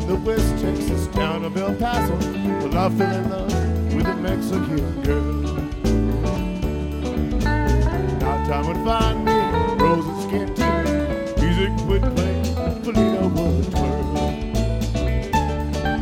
the West Texas town of El Paso. Well, I fell in love with a Mexican girl. Now time would find me, rosy skin